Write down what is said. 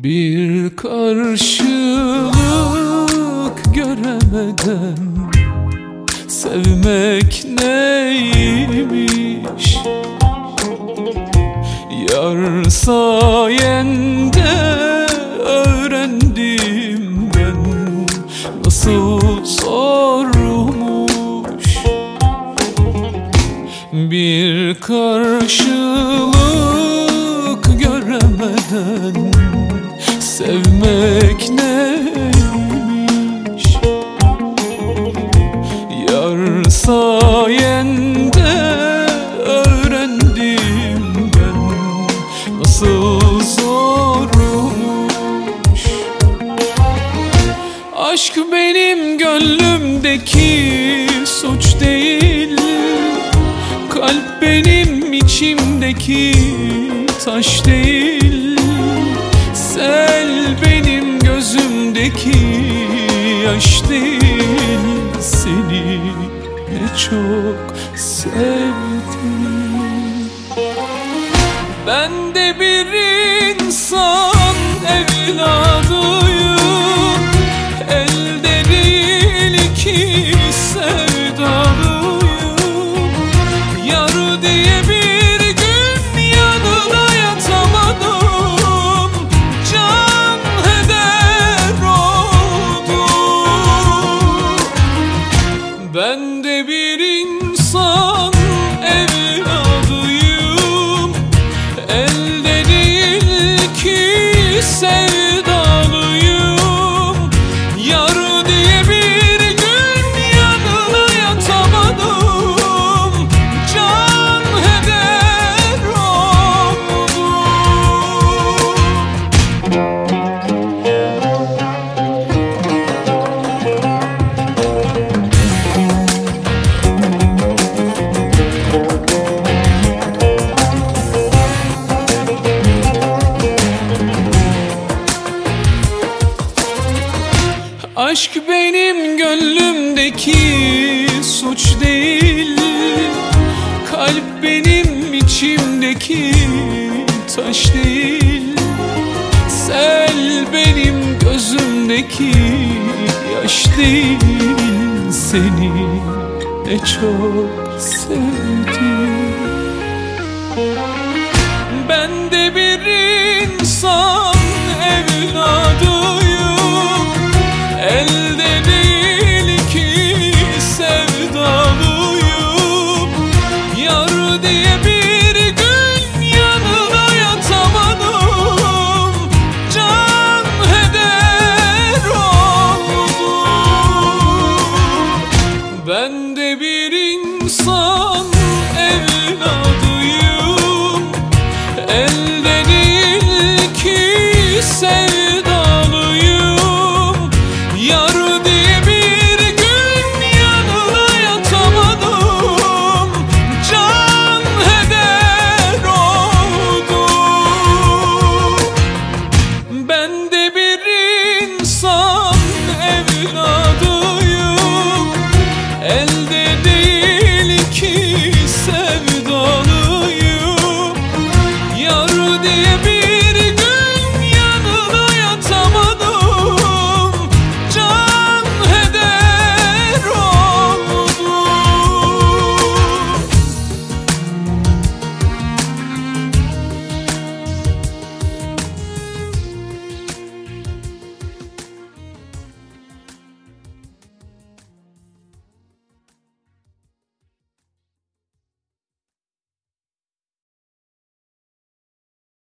Bir karşılık göremeden sevmek neymiş? Yar sayende öğrendim ben nasıl zormuş. Bir karşılık göremeden sevmek neymiş? Yar sayende öğrendim ben nasıl zormuş. Aşk benim gönlümdeki suç değil, kalp benim içimdeki taş değil. Sel benim gözümdeki yaş değil. Seni ne çok sevdim. Ben de bir insan evladıyım, elde değil ki sevdalıyım. Yar diye bir gün yanına yatamadım, can heder oldum. Ben de bir insan evladıyım, elde değil ki sevdalıyım. Yar diye bir gün yanına yatamadım, can heder oldum. Aşk benim gönlümdeki suç değil, kalp benim içimdeki taş değil. Sel benim gözümdeki yaş değil. Seni ne çok sevdim.